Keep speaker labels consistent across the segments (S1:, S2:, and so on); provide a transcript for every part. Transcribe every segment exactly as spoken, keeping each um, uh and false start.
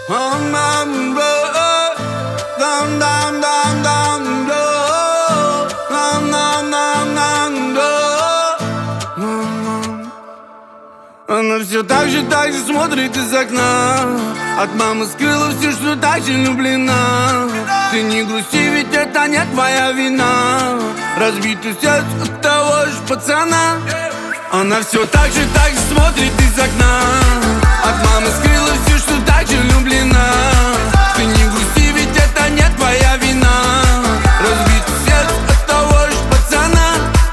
S1: Она все так же, так же смотрит из окна. От мамы скрыла все, что так же влюблена. Ты не грусти, ведь это не твоя вина. Разбитое сердце от того же пацана. Она все так же, так же смотрит из окна. От мамы скрыла все, что так же влюблена. Ты не грусти, ведь это не твоя вина. Разбитое сердце от того же пацана.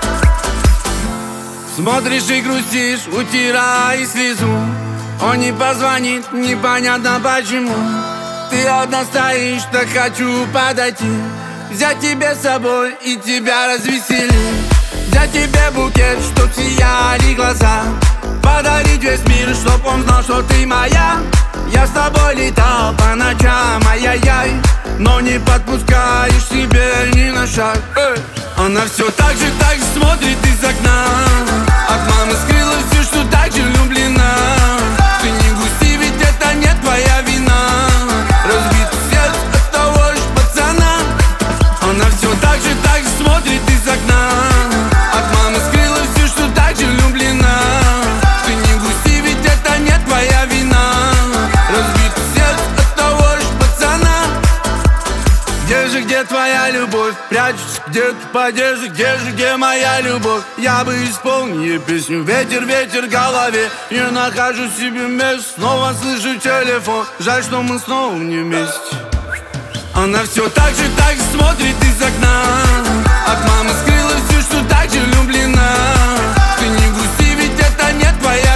S1: Смотришь и грустишь, утирай слезу. Он не позвонит, непонятно почему. Ты одна стоишь, так хочу подойти, взять тебя с собой и тебя развеселить. Взять тебе букет, чтоб сияли глаза, подарить весь мир, чтоб он знал, что ты моя. Я с тобой летал по ночам, ай-яй-яй, но не подпускаешь себе ни на шаг. Эй! Она все так же, так же смотрит из окна. От мамы скрыла все, что так же влюблена. Ты не грусти, ведь это не твоя вина. Разбито сердце от того же пацана. Она все так же, так же смотрит из окна. От мамы скрыла все, что так же влюблена. Ты не грусти, ведь это не твоя вина. Разбито сердце от того же пацана. Где же, где твоя любовь? Прячешься где-то в одежде. Где же, где моя любовь? Я бы исполнил ей песню. Ветер, ветер в голове. Не нахожу себе места. Снова слышу телефон. Жаль, что мы снова не вместе. Она все так же, так же смотрит из окна. От мамы скрыла все, что так же влюблена. Ты не грусти, ведь это не твоя